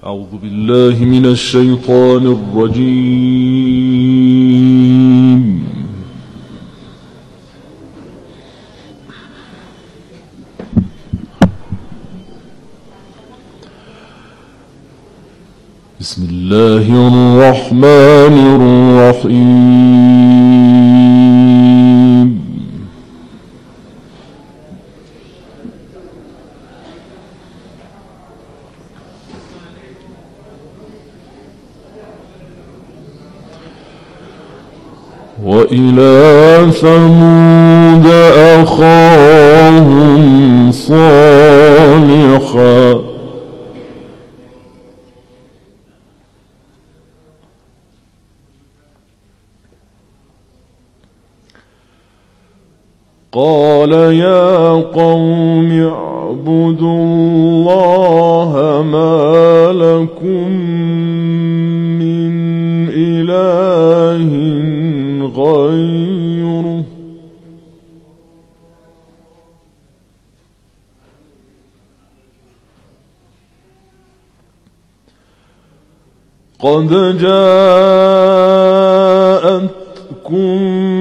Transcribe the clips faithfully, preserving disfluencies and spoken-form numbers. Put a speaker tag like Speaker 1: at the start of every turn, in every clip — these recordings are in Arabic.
Speaker 1: أعوذ بالله من الشيطان الرجيم. بسم الله الرحمن الرحيم. وإلى ثمود أخاهم صالحا قال يا قوم اعبدوا الله ما لكم من إله غيره قد جاءتكم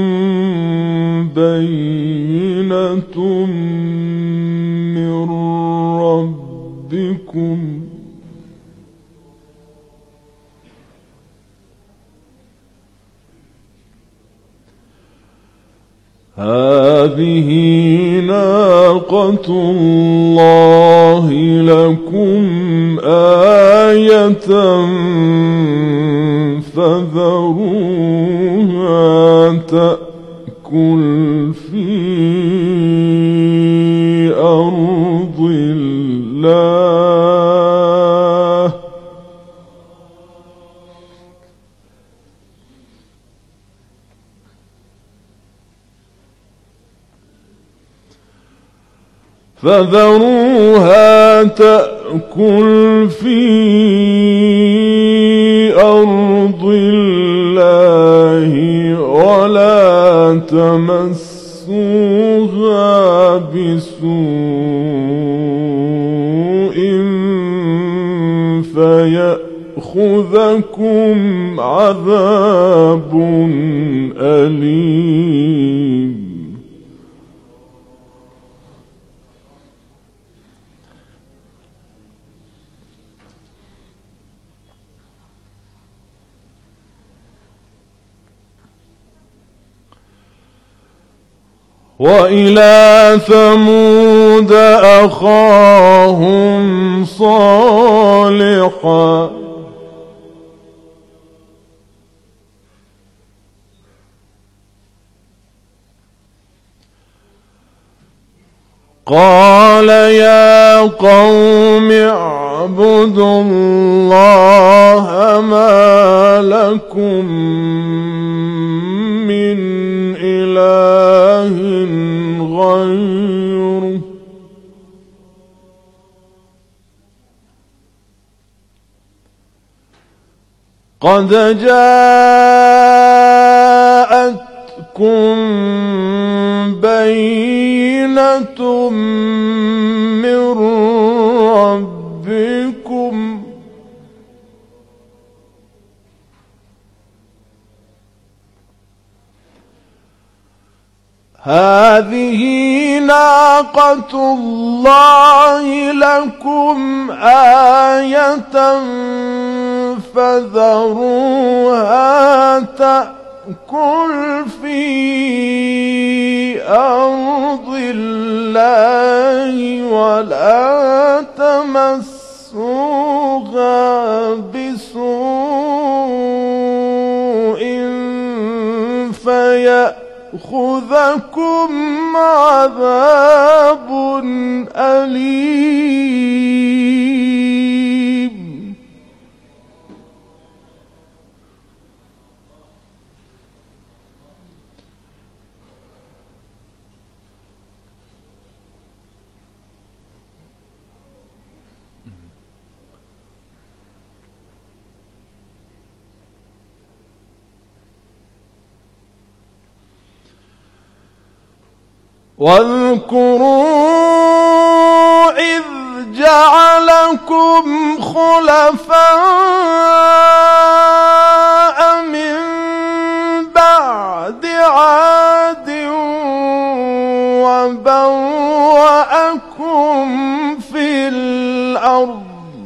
Speaker 1: بينة من ربكم هذه ناقة الله لكم آية فذروها تأكل في أرض الله فذروها تأكل في أرض الله ولا تمسوها بسوء فيأخذكم عذاب أليم. وإلى ثمود أخاهم صالحا قال يا قوم اعبدوا الله ما لكم من إله غيره قد جاءتكم بينة من ربكم هذه ناقة الله لكم آية فذروها تأكل في أرض الله ولا تمسوها بسوء فيأخذكم عذاب أليم. واذكروا إذ جعلكم خلفاء من بعد عاد وبوأكم في الأرض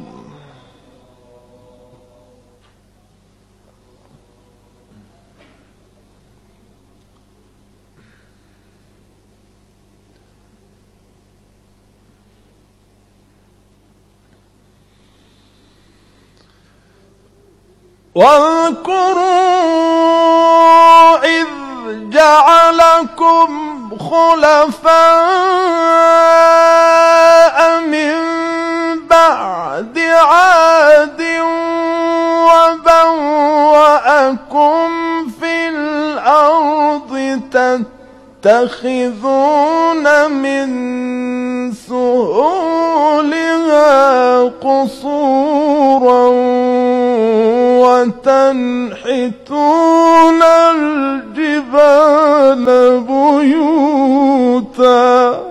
Speaker 1: واذكروا إذ جعلكم خلفاء من بعد عاد وبوأكم في الأرض تتخذون من سهولها قصورا وتنحتون الجبال بيوتا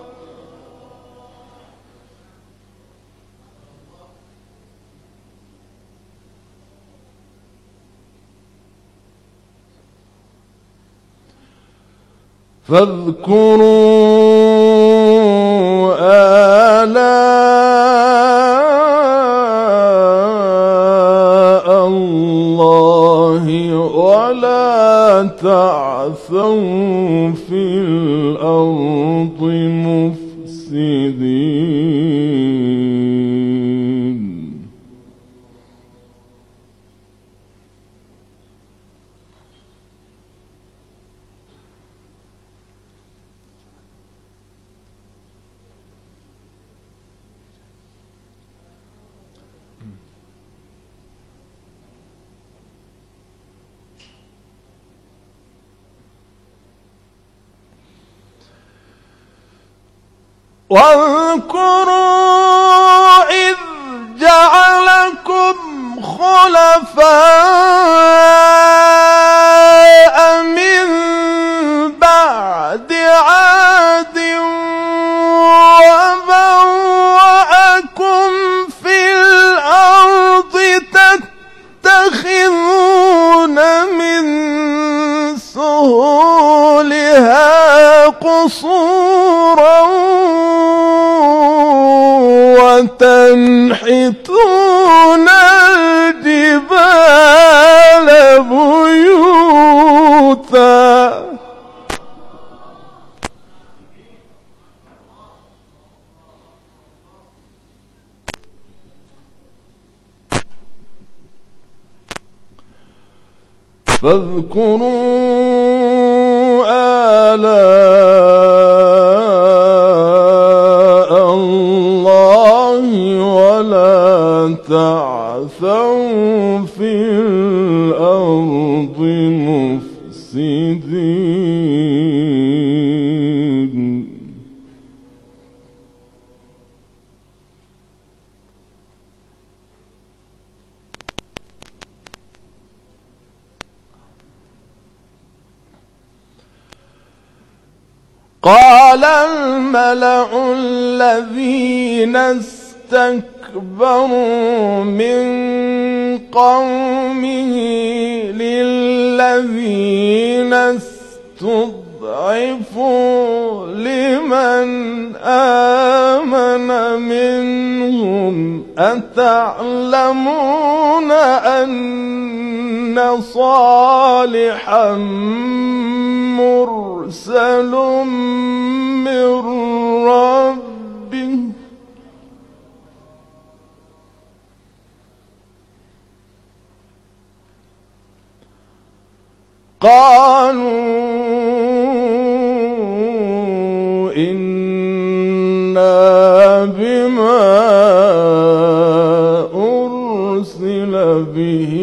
Speaker 1: فاذكروا آلاء الله ولا تعثوا في الأرض مفسدين. واذكروا إذ جعلكم خلفاء من بعد عاد وبوأكم في الأرض تتخذون من سهولها قصورا وتنحتون الجبال بيوتا فاذكروا آلاء الله ولا تعثوا في الأرض مفسدين. قال الملأ الذين استكبروا من قومه للذين استضعفوا لمن آمن منهم أتعلمون أن صالحا مرسل من ربه قالوا إنا بما أرسل به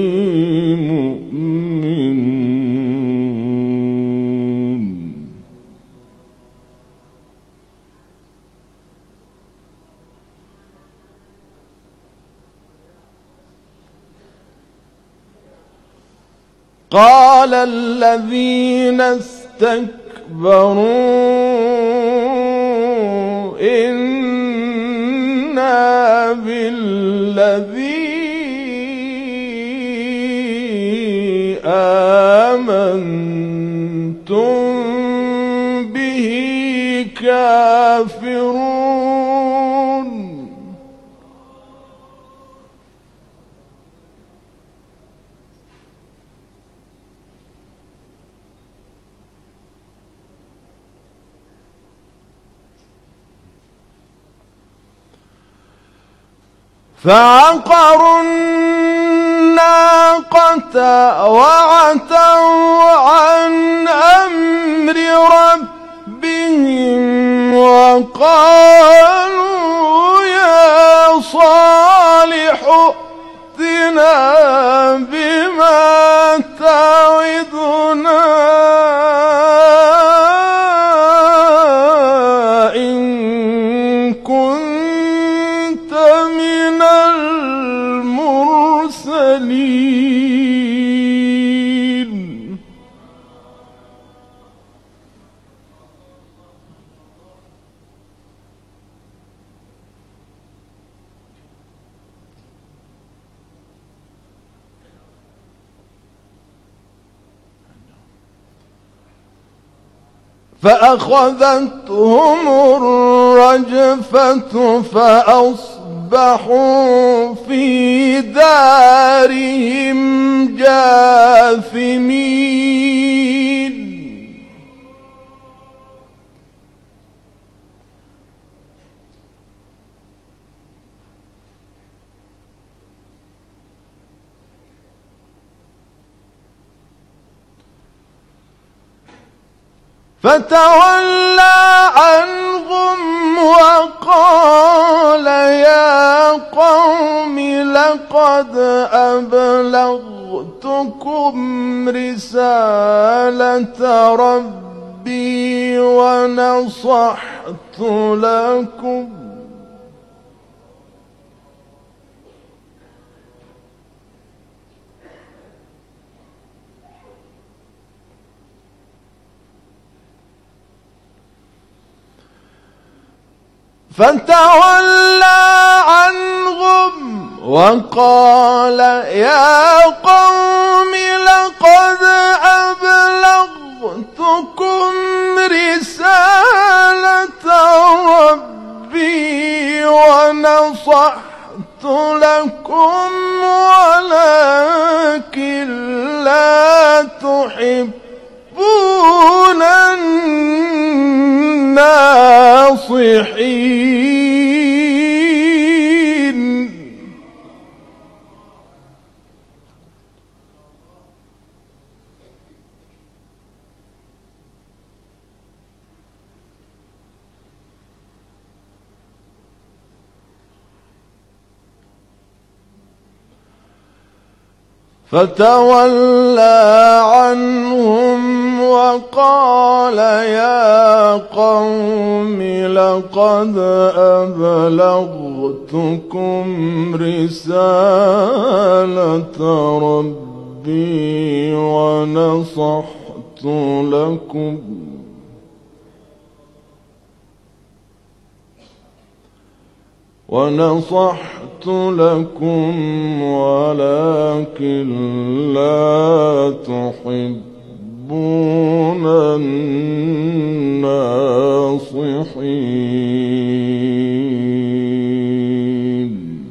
Speaker 1: مؤمنون. قال الذين استكبروا إنا بالذي آمنتم به كافرون فعقروا الناقة وعتوا عن أمر ربهم وقالوا يا صالح ائتنا بما تعدنا إن كنت من المرسلين فأخذتهم الرجفة فأصبحوا في دارهم جاثمين فتولى عنهم وقال يا قوم لقد أبلغتكم رسالة ربي ونصحت لكم فتولى عنهم وقال يا قوم لقد أبلغتكم رسالة ربي ونصحت لكم ولكن لا تحبون الناصحين فتولى عنهم وقال يا قوم لقد أبلغتكم رسالة ربي ونصحت لكم ونصحت لكم ولكن لا تحبون الناصحين.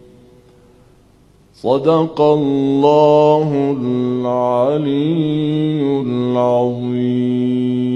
Speaker 1: صدق الله العلي العظيم.